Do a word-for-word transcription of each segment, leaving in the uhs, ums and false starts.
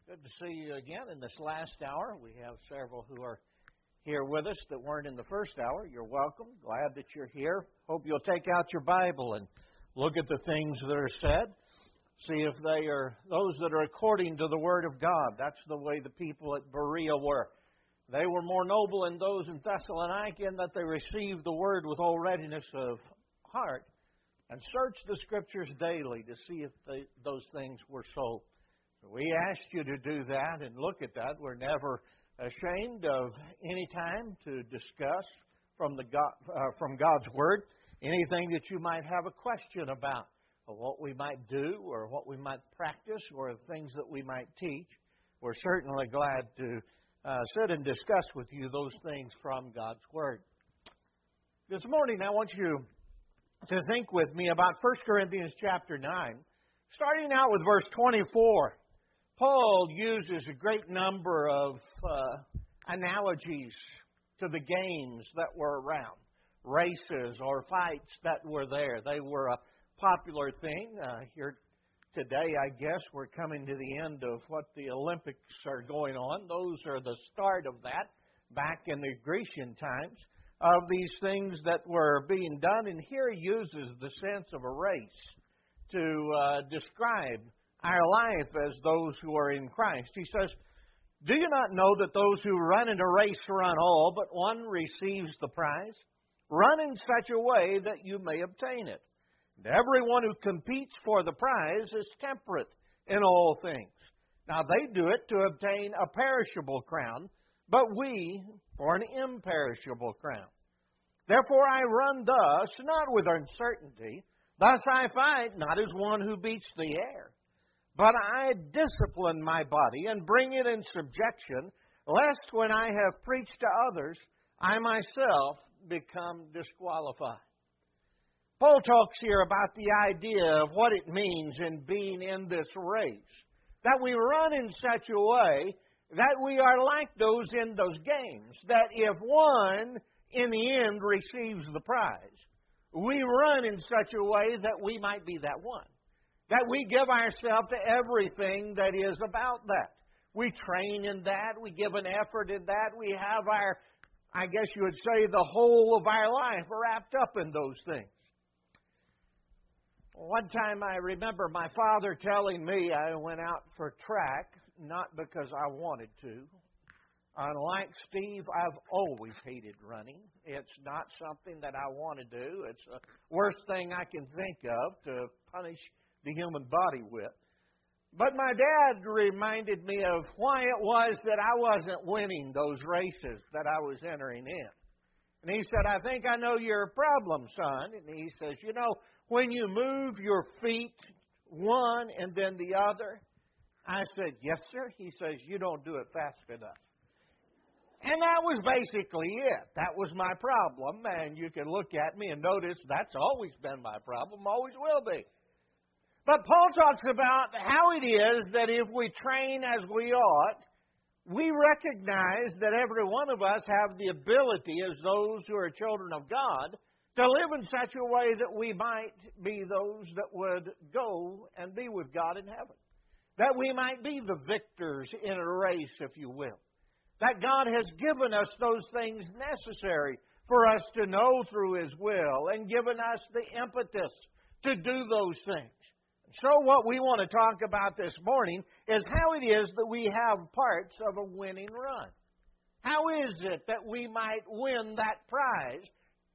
Good to see you again in this last hour. We have several who are here with us that weren't in the first hour. You're welcome. Glad that you're here. Hope you'll take out your Bible and look at the things that are said. See if they are those that are according to the Word of God. That's the way the people at Berea were. They were more noble than those in Thessalonica in that they received the Word with all readiness of heart and searched the Scriptures daily to see if they, those things were so. We asked you to do that and look at that. We're never ashamed of any time to discuss from the God, uh, from God's Word anything that you might have a question about, or what we might do, or what we might practice, or things that we might teach. We're certainly glad to uh, sit and discuss with you those things from God's Word. This morning I want you to think with me about First Corinthians chapter nine, starting out with verse twenty-four. Paul uses a great number of uh, analogies to the games that were around, races or fights that were there. They were a popular thing. Uh, here today, I guess, we're coming to the end of what the Olympics are going on. Those are the start of that back in the Grecian times of these things that were being done. And here he uses the sense of a race to uh, describe our life as those who are in Christ. He says, "Do you not know that those who run in a race run all, but one receives the prize? Run in such a way that you may obtain it. And everyone who competes for the prize is temperate in all things. Now they do it to obtain a perishable crown, but we for an imperishable crown. Therefore I run thus, not with uncertainty. Thus I fight, not as one who beats the air. But I discipline my body and bring it in subjection, lest when I have preached to others, I myself become disqualified." Paul talks here about the idea of what it means in being in this race. That we run in such a way that we are like those in those games. That if one, in the end, receives the prize, we run in such a way that we might be that one. That we give ourselves to everything that is about that. We train in that. We give an effort in that. We have our, I guess you would say, the whole of our life wrapped up in those things. One time I remember my father telling me I went out for track, not because I wanted to. Unlike Steve, I've always hated running. It's not something that I want to do. It's the worst thing I can think of to punish the human body with. But my dad reminded me of why it was that I wasn't winning those races that I was entering in. And he said, "I think I know your problem, son." And he says, "You know, when you move your feet one and then the other." I said, "Yes, sir." He says, "You don't do it fast enough." And that was basically it. That was my problem. And you can look at me and notice that's always been my problem, always will be. But Paul talks about how it is that if we train as we ought, we recognize that every one of us have the ability, as those who are children of God, to live in such a way that we might be those that would go and be with God in heaven. That we might be the victors in a race, if you will. That God has given us those things necessary for us to know through His will and given us the impetus to do those things. So what we want to talk about this morning is how it is that we have parts of a winning run. How is it that we might win that prize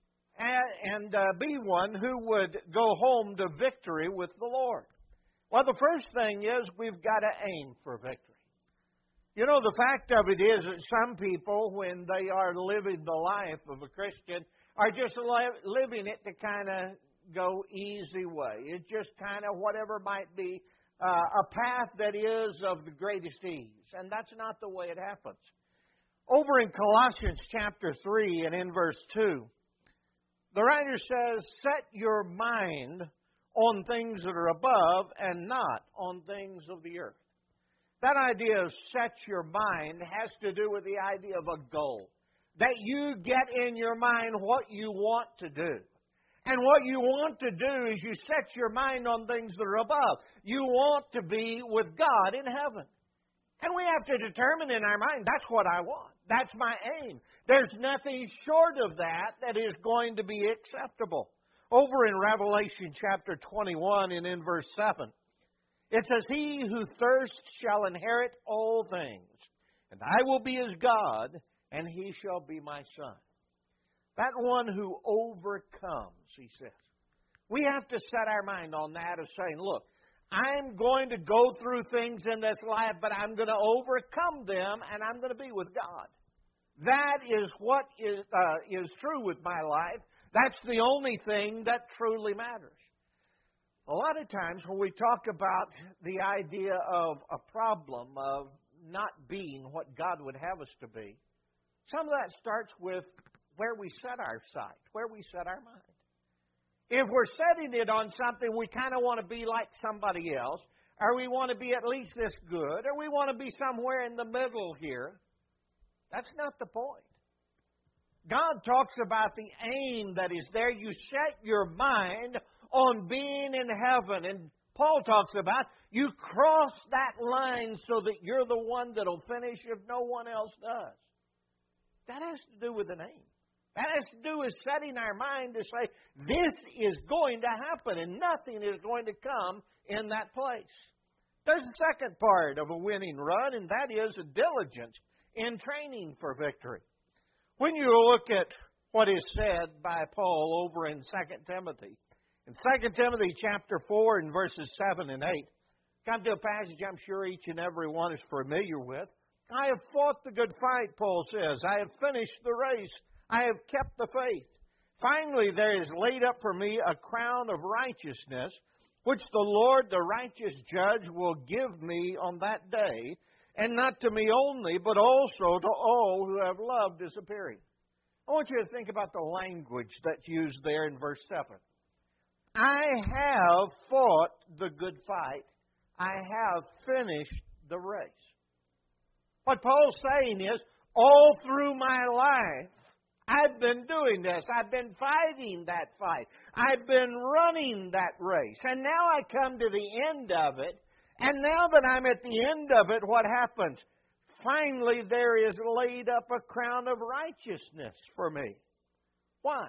and, and uh, be one who would go home to victory with the Lord? Well, the first thing is we've got to aim for victory. You know, the fact of it is that some people, when they are living the life of a Christian, are just li- living it to kind of go easy way. It's just kind of whatever might be uh, a path that is of the greatest ease. And that's not the way it happens. Over in Colossians chapter three and in verse two, the writer says, "Set your mind on things that are above and not on things of the earth." That idea of set your mind has to do with the idea of a goal. That you get in your mind what you want to do. And what you want to do is you set your mind on things that are above. You want to be with God in heaven. And we have to determine in our mind, that's what I want. That's my aim. There's nothing short of that that is going to be acceptable. Over in Revelation chapter twenty-one and in verse seven, it says, He who thirsts shall inherit all things, and I will be his God, and he shall be my son. That one who overcomes, he says. We have to set our mind on that of saying, look, I'm going to go through things in this life, but I'm going to overcome them, and I'm going to be with God. That is what is, uh, is true with my life. That's the only thing that truly matters. A lot of times when we talk about the idea of a problem of not being what God would have us to be, some of that starts with where we set our sight, where we set our mind. If we're setting it on something we kind of want to be like somebody else, or we want to be at least this good, or we want to be somewhere in the middle here, that's not the point. God talks about the aim that is there. You set your mind on being in heaven. And Paul talks about you cross that line so that you're the one that'll finish if no one else does. That has to do with an aim. That has to do with setting our mind to say, this is going to happen, and nothing is going to come in that place. There's a second part of a winning run, and that is a diligence in training for victory. When you look at what is said by Paul over in Second Timothy, in Second Timothy chapter four and verses seven and eight, come to a passage I'm sure each and every one is familiar with. I have fought the good fight, Paul says. I have finished the race. I have kept the faith. Finally, there is laid up for me a crown of righteousness, which the Lord, the righteous judge, will give me on that day, and not to me only, but also to all who have loved His appearing. I want you to think about the language that's used there in verse seven. I have fought the good fight. I have finished the race. What Paul's saying is, all through my life, I've been doing this. I've been fighting that fight. I've been running that race. And now I come to the end of it. And now that I'm at the end of it, what happens? Finally, there is laid up a crown of righteousness for me. Why?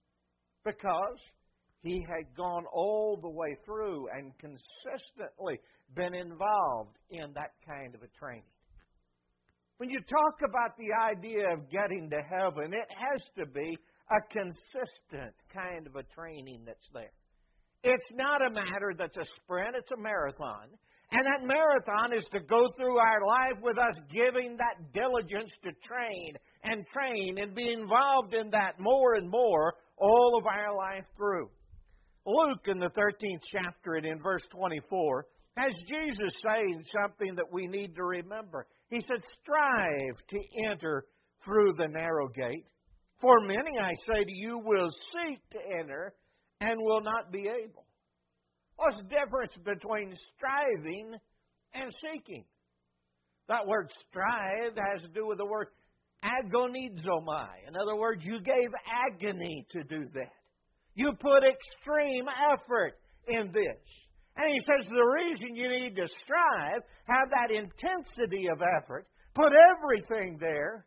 Because he had gone all the way through and consistently been involved in that kind of a training. When you talk about the idea of getting to heaven, it has to be a consistent kind of a training that's there. It's not a matter that's a sprint, it's a marathon. And that marathon is to go through our life with us giving that diligence to train and train and be involved in that more and more all of our life through. Luke in the thirteenth chapter and in verse twenty-four has Jesus saying something that we need to remember. He said, strive to enter through the narrow gate. For many, I say to you, will seek to enter and will not be able. What's the difference between striving and seeking? That word strive has to do with the word agonizomai. In other words, you gave agony to do that. You put extreme effort in this. And he says the reason you need to strive, have that intensity of effort, put everything there,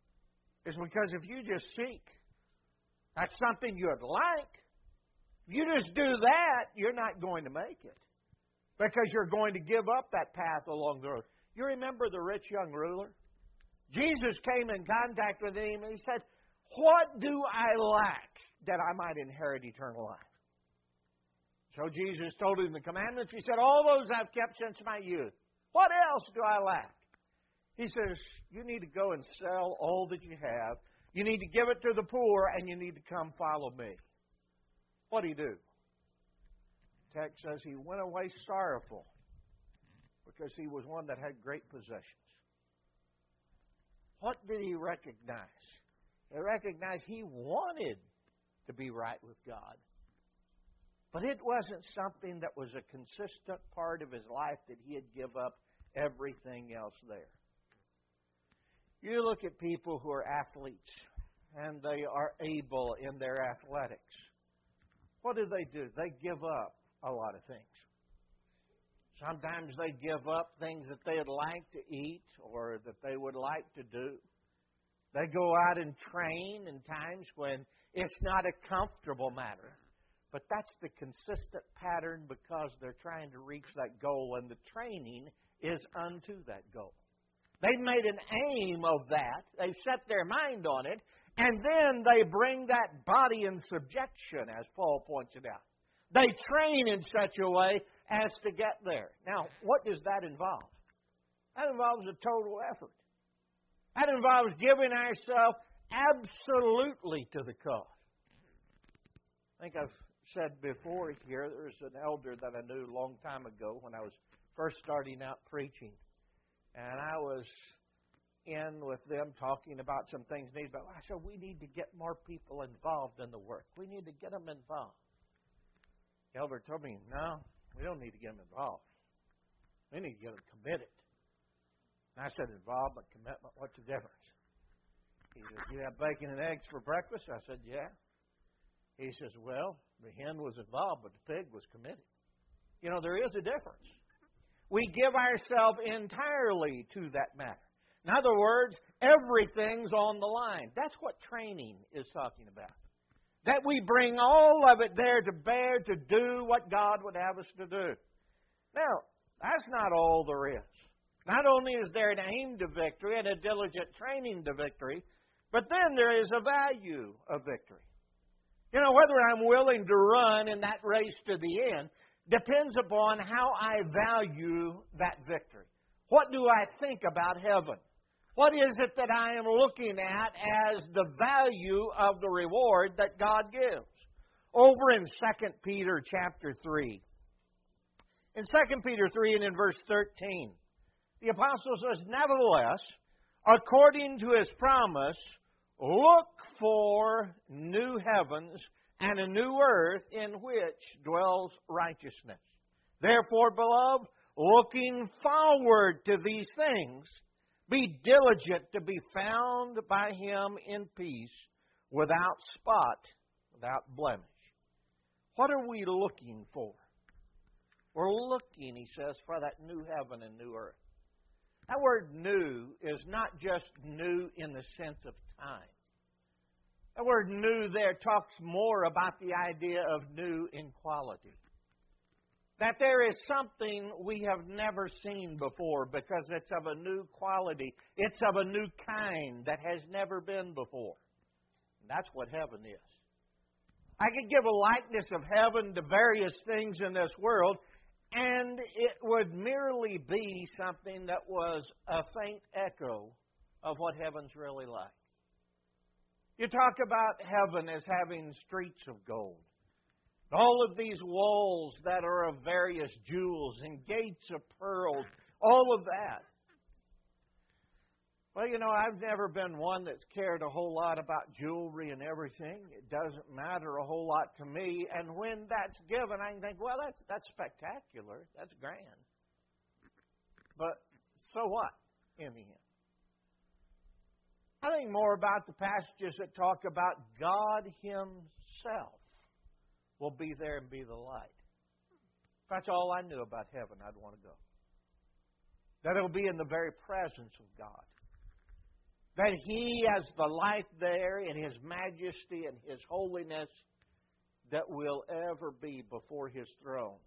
is because if you just seek, that's something you'd like. If you just do that, you're not going to make it. Because you're going to give up that path along the road. You remember the rich young ruler? Jesus came in contact with him and he said, what do I lack that I might inherit eternal life? So Jesus told him the commandments. He said, all those I've kept since my youth. What else do I lack? He says, you need to go and sell all that you have. You need to give it to the poor, and you need to come follow me. What did he do? The text says he went away sorrowful because he was one that had great possessions. What did he recognize? He recognized he wanted to be right with God. But it wasn't something that was a consistent part of his life that he had give up everything else there. You look at people who are athletes and they are able in their athletics. What do they do? They give up a lot of things. Sometimes they give up things that they'd like to eat or that they would like to do. They go out and train in times when it's not a comfortable matter. But that's the consistent pattern because they're trying to reach that goal, and the training is unto that goal. They've made an aim of that. They've set their mind on it, and then they bring that body in subjection, as Paul pointed out. They train in such a way as to get there. Now, what does that involve? That involves a total effort. That involves giving ourselves absolutely to the cause. I think I've said before here, there was an elder that I knew a long time ago when I was first starting out preaching. And I was in with them talking about some things needed. But I said, we need to get more people involved in the work. We need to get them involved. The elder told me, no, we don't need to get them involved. We need to get them committed. And I said, involvement, commitment, what's the difference? He says, you have bacon and eggs for breakfast? I said, yeah. He says, well, the hen was involved, but the pig was committed. You know, there is a difference. We give ourselves entirely to that matter. In other words, everything's on the line. That's what training is talking about. That we bring all of it there to bear to do what God would have us to do. Now, that's not all there is. Not only is there an aim to victory and a diligent training to victory, but then there is a value of victory. You know, whether I'm willing to run in that race to the end depends upon how I value that victory. What do I think about heaven? What is it that I am looking at as the value of the reward that God gives? Over in Second Peter chapter three. In Second Peter three and in verse thirteen, the apostle says, nevertheless, according to his promise, look for new heavens and a new earth in which dwells righteousness. Therefore, beloved, looking forward to these things, be diligent to be found by Him in peace, without spot, without blemish. What are we looking for? We're looking, he says, for that new heaven and new earth. That word new is not just new in the sense of time. The word new there talks more about the idea of new in quality. That there is something we have never seen before because it's of a new quality. It's of a new kind that has never been before. And that's what heaven is. I could give a likeness of heaven to various things in this world, and it would merely be something that was a faint echo of what heaven's really like. You talk about heaven as having streets of gold. All of these walls that are of various jewels and gates of pearls, all of that. Well, you know, I've never been one that's cared a whole lot about jewelry and everything. It doesn't matter a whole lot to me. And when that's given, I can think, well, that's that's spectacular. That's grand. But so what in the end? I think more about the passages that talk about God Himself will be there and be the light. If that's all I knew about heaven, I'd want to go. That it'll be in the very presence of God. That He has the light there in His majesty and His holiness that will ever be before His throne.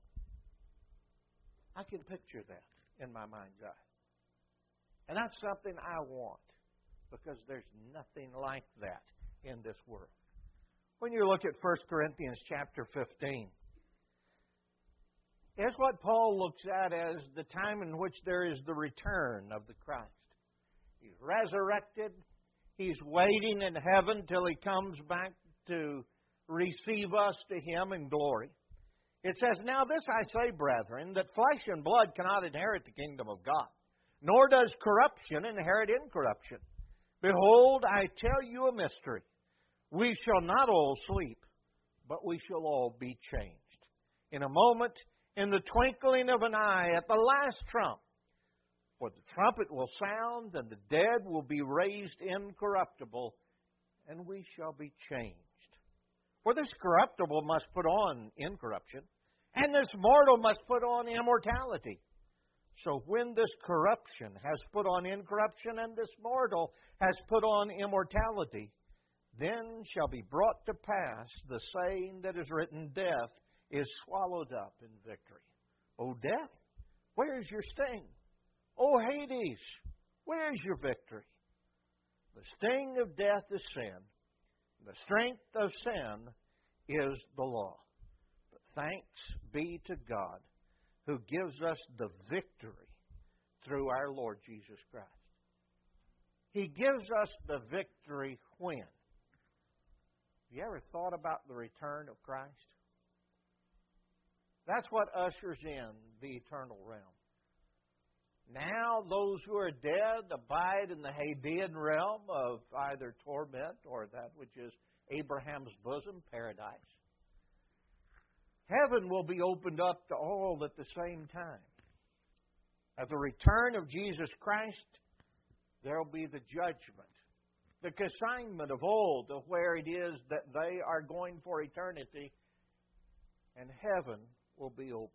I can picture that in my mind's eye. And that's something I want, because there's nothing like that in this world. When you look at First Corinthians chapter fifteen, here's what Paul looks at as the time in which there is the return of the Christ. He's resurrected. He's waiting in heaven till He comes back to receive us to Him in glory. It says, now this I say, brethren, that flesh and blood cannot inherit the kingdom of God, nor does corruption inherit incorruption. Behold, I tell you a mystery. We shall not all sleep, but we shall all be changed. In a moment, in the twinkling of an eye, at the last trump. For the trumpet will sound, and the dead will be raised incorruptible, and we shall be changed. For this corruptible must put on incorruption, And this mortal must put on immortality. So when this corruption has put on incorruption, and this mortal has put on immortality, then shall be brought to pass the saying that is written, death is swallowed up in victory. O death, where is your sting? O Hades, where is your victory? The sting of death is sin. The strength of sin is the law. But thanks be to God who gives us the victory through our Lord Jesus Christ. He gives us the victory when? Have you ever thought about the return of Christ? That's what ushers in the eternal realm. Now those who are dead abide in the Hadean realm of either torment or that which is Abraham's bosom, paradise. Heaven will be opened up to all at the same time. At the return of Jesus Christ, there will be the judgment, the consignment of old of where it is that they are going for eternity, and heaven will be opened.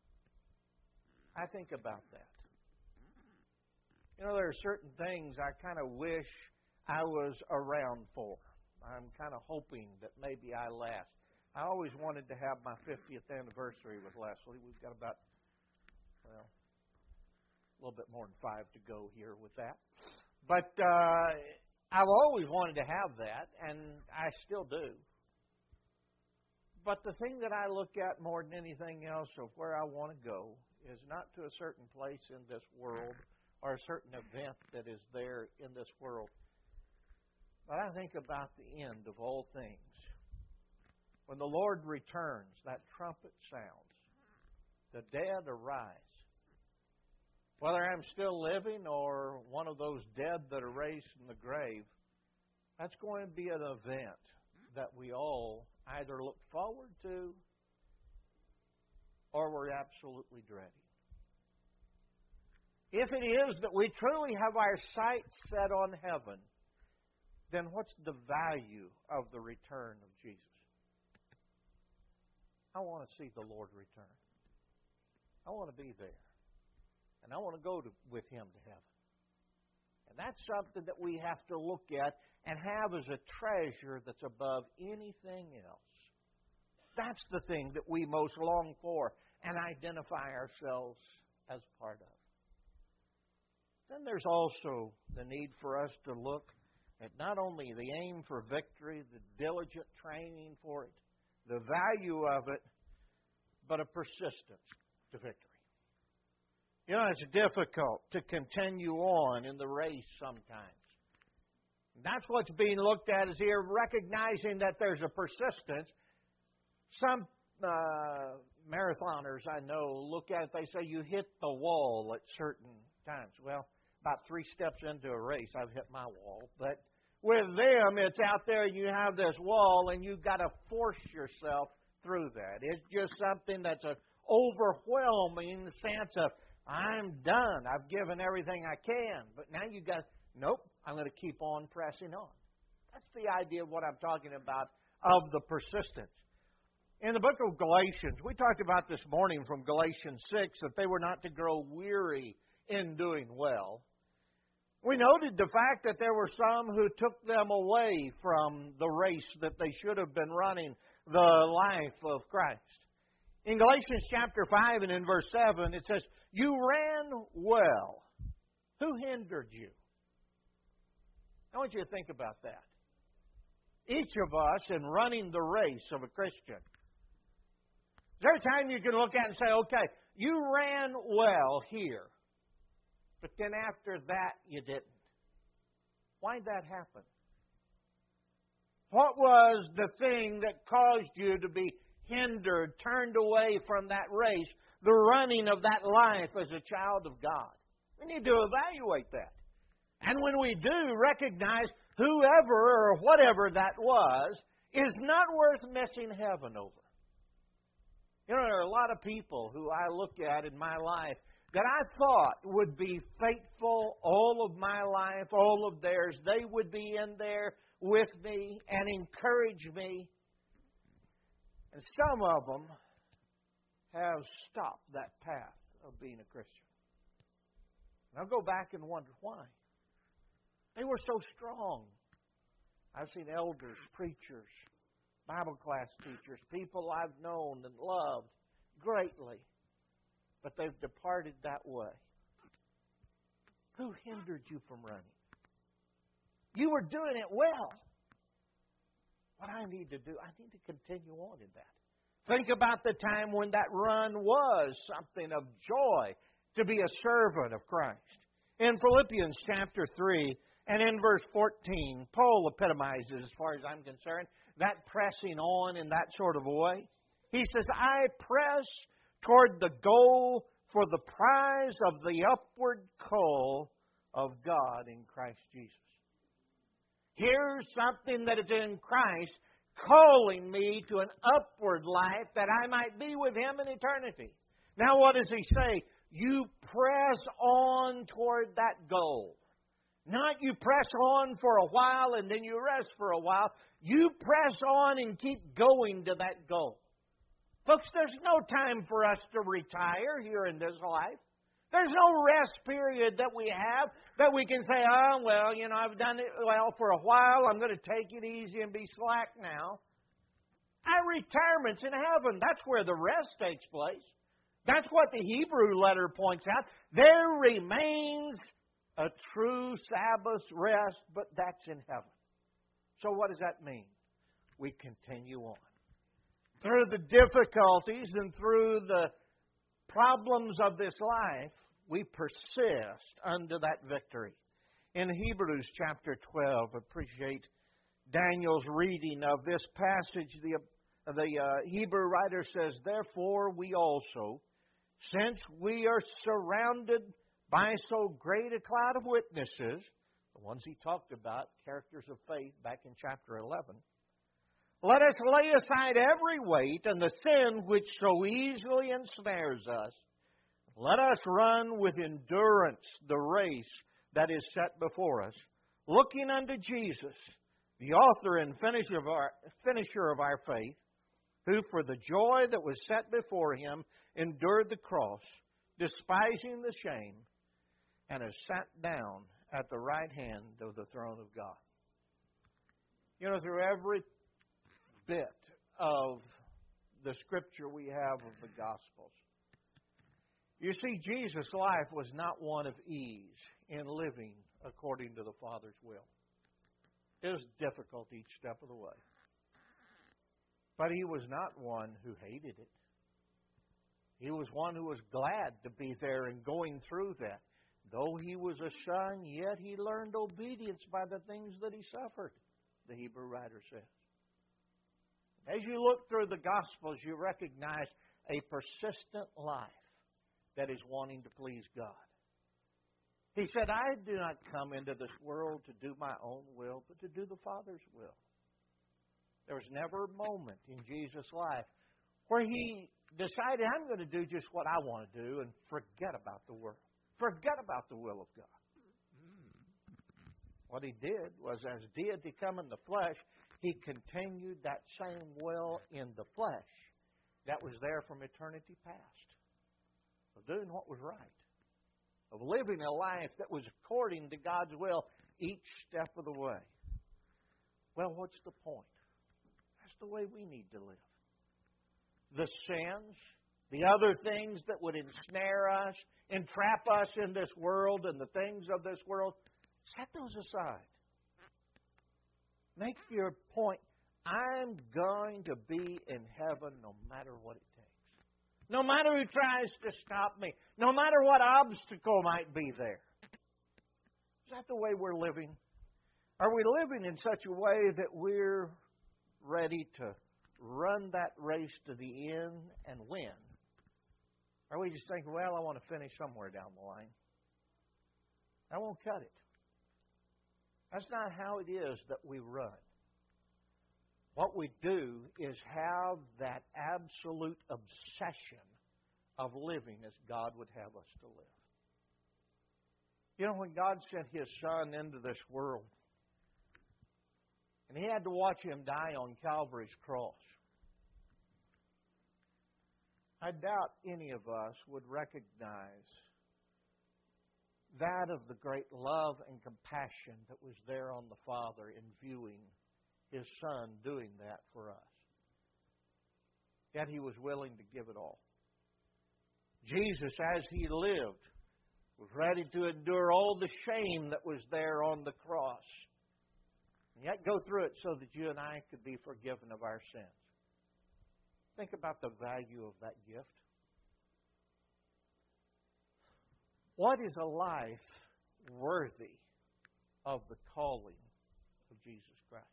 I think about that. You know, there are certain things I kind of wish I was around for. I'm kind of hoping that maybe I last. I always wanted to have my fiftieth anniversary with Leslie. We've got about, well, a little bit more than five to go here with that. But uh, I've always wanted to have that, and I still do. But the thing that I look at more than anything else of where I want to go is not to a certain place in this world or a certain event that is there in this world. But I think about the end of all things. When the Lord returns, that trumpet sounds. The dead arise. Whether I'm still living or one of those dead that are raised from the grave, that's going to be an event that we all either look forward to or we're absolutely dreading. If it is that we truly have our sights set on heaven, then what's the value of the return of Jesus? I want to see the Lord return. I want to be there. And I want to go to, with Him to heaven. And that's something that we have to look at and have as a treasure that's above anything else. That's the thing that we most long for and identify ourselves as part of. Then there's also the need for us to look at not only the aim for victory, the diligent training for it, the value of it, but a persistence to victory. You know, it's difficult to continue on in the race sometimes. That's what's being looked at is here, recognizing that there's a persistence. Some uh, marathoners I know look at it, they say you hit the wall at certain times. Well, about three steps into a race, I've hit my wall. But with them, it's out there, you have this wall, and you've got to force yourself through that. It's just something that's an overwhelming sense of, I'm done. I've given everything I can. But now you've got, nope, I'm going to keep on pressing on. That's the idea of what I'm talking about of the persistence. In the book of Galatians, we talked about this morning from Galatians six that they were not to grow weary in doing well. We noted the fact that there were some who took them away from the race that they should have been running, the life of Christ. In Galatians chapter five and in verse seven, it says, you ran well. Who hindered you? I want you to think about that. Each of us in running the race of a Christian. Is there a time you can look at and say, okay, you ran well here, but then after that you didn't? Why'd that happen? What was the thing that caused you to be hindered, turned away from that race, the running of that life as a child of God? We need to evaluate that. And when we do, recognize whoever or whatever that was is not worth missing heaven over. You know, there are a lot of people who I look at in my life that I thought would be faithful all of my life, all of theirs. They would be in there with me and encourage me. And some of them have stopped that path of being a Christian. And I'll go back and wonder why. They were so strong. I've seen elders, preachers, Bible class teachers, people I've known and loved greatly, but they've departed that way. Who hindered you from running? You were doing it well. What I need to do, I need to continue on in that. Think about the time when that run was something of joy to be a servant of Christ. In Philippians chapter three and in verse fourteen, Paul epitomizes, as far as I'm concerned, that pressing on in that sort of a way. He says, I press toward the goal for the prize of the upward call of God in Christ Jesus. Here's something that is in Christ calling me to an upward life that I might be with Him in eternity. Now what does he say? You press on toward that goal. Not you press on for a while and then you rest for a while. You press on and keep going to that goal. Folks, there's no time for us to retire here in this life. There's no rest period that we have that we can say, oh, well, you know, I've done it well for a while. I'm going to take it easy and be slack now. Our retirement's in heaven. That's where the rest takes place. That's what the Hebrew letter points out. There remains a true Sabbath rest, but that's in heaven. So what does that mean? We continue on. Through the difficulties and through the problems of this life, we persist unto that victory. In Hebrews chapter twelve, appreciate Daniel's reading of this passage. The, the uh, Hebrew writer says, therefore we also, since we are surrounded by so great a cloud of witnesses, the ones he talked about, characters of faith, back in chapter eleven, let us lay aside every weight and the sin which so easily ensnares us. Let us run with endurance the race that is set before us, looking unto Jesus, the author and finisher of our, finisher of our faith, who for the joy that was set before Him endured the cross, despising the shame, and has sat down at the right hand of the throne of God. You know, through every bit of the Scripture we have of the Gospels, you see, Jesus' life was not one of ease in living according to the Father's will. It was difficult each step of the way. But He was not one who hated it. He was one who was glad to be there and going through that. Though He was a Son, yet He learned obedience by the things that He suffered, the Hebrew writer says. As you look through the Gospels, you recognize a persistent life that is wanting to please God. He said, I do not come into this world to do my own will, but to do the Father's will. There was never a moment in Jesus' life where He decided, I'm going to do just what I want to do and forget about the world. Forget about the will of God. What He did was, as deity come in the flesh, He continued that same will in the flesh that was there from eternity past, of doing what was right, of living a life that was according to God's will each step of the way. Well, what's the point? That's the way we need to live. The sins, the other things that would ensnare us, entrap us in this world and the things of this world, set those aside. Make your point, I'm going to be in heaven no matter what it takes. No matter who tries to stop me. No matter what obstacle might be there. Is that the way we're living? Are we living in such a way that we're ready to run that race to the end and win? Or are we just thinking, well, I want to finish somewhere down the line? I won't cut it. That's not how it is that we run. What we do is have that absolute obsession of living as God would have us to live. You know, when God sent His Son into this world, and He had to watch Him die on Calvary's cross, I doubt any of us would recognize that of the great love and compassion that was there on the Father in viewing His Son doing that for us. Yet He was willing to give it all. Jesus, as He lived, was ready to endure all the shame that was there on the cross, and yet go through it so that you and I could be forgiven of our sins. Think about the value of that gift. What is a life worthy of the calling of Jesus Christ?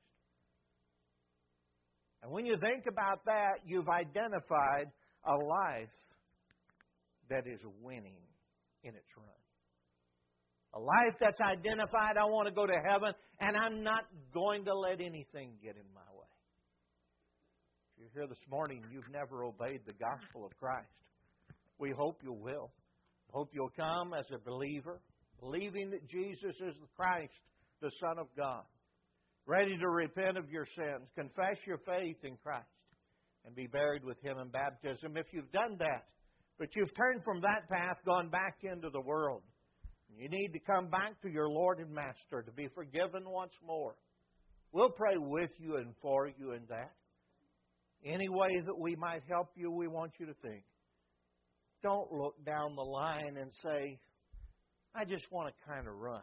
And when you think about that, you've identified a life that is winning in its run. A life that's identified, I want to go to heaven, and I'm not going to let anything get in my way. If you're here this morning, you've never obeyed the gospel of Christ. We hope you will. Hope you'll come as a believer, believing that Jesus is the Christ, the Son of God, ready to repent of your sins, confess your faith in Christ, and be buried with Him in baptism. If you've done that, but you've turned from that path, gone back into the world, you need to come back to your Lord and Master to be forgiven once more. We'll pray with you and for you in that. Any way that we might help you, we want you to think. Don't look down the line and say, I just want to kind of run.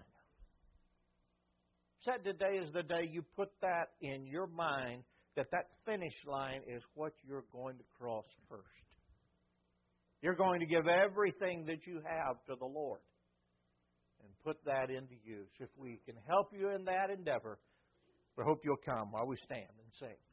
Said today is the day you put that in your mind, that that finish line is what you're going to cross first. You're going to give everything that you have to the Lord and put that into use. If we can help you in that endeavor, we hope you'll come while we stand and sing.